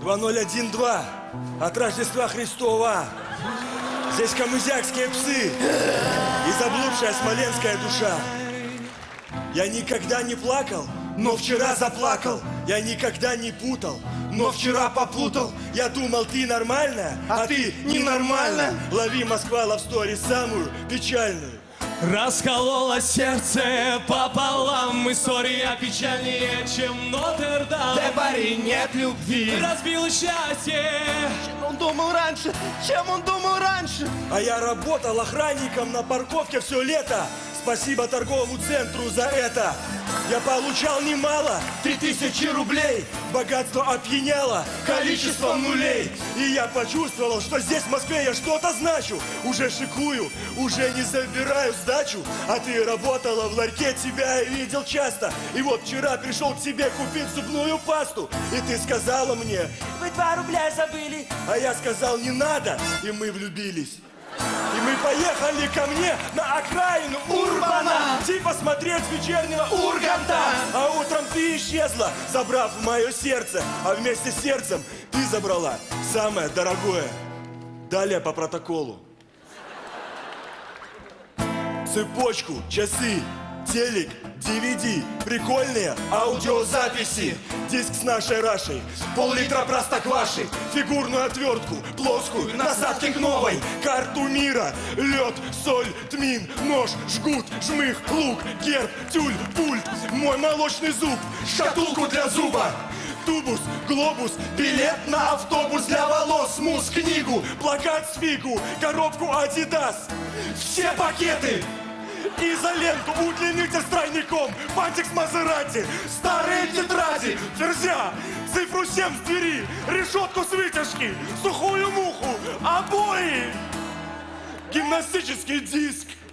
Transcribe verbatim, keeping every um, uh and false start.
два ноль один два от Рождества Христова. Здесь камызякские псы и заблудшая смоленская душа. Я никогда не плакал, но вчера заплакал. Я никогда не путал, но вчера попутал. Я думал, ты нормальная, а, а ты ненормальная. Лови, Москва, лавстори самую печальную. Раскололо сердце пополам. История печальнее, чем Нотр-Дам. Да, парень, нет любви. Разбил счастье. Чем он думал раньше? Чем он думал раньше? А я работал охранником на парковке все лето. Спасибо торговому центру за это. Я получал немало, три тысячи рублей. Богатство опьяняло количеством нулей. И я почувствовал, что здесь, в Москве, я что-то значу. Уже шикую, уже не забираю сдачу. А ты работала в ларьке, тебя я видел часто. И вот вчера пришел к тебе купить зубную пасту. И ты сказала мне: вы два рубля забыли. А я сказал: не надо. И мы влюбились. И мы поехали ко мне на окраину Урбана, типа смотреть вечернего Урганта. А утром ты исчезла, забрав мое сердце. А вместе с сердцем ты забрала самое дорогое. Далее по протоколу. Цепочку, часы, телек, ди ви ди, прикольные аудиозаписи, диск с нашей Рашей, пол-литра простокваши, фигурную отвертку, плоскую, насадки к новой, карту мира, лед, соль, тмин, нож, жгут, жмых, лук, герб, тюль, пульт, мой молочный зуб, шкатулку для зуба, тубус, глобус, билет на автобус для волос, мусс, книгу, плакат с фигу, коробку Адидас, все пакеты. Изоленту, удлинитель с тройником, бантик с Мазерати, старые тетради, ферзя, цифру семь с двери, решетку с вытяжки, сухую муху, обои, гимнастический диск.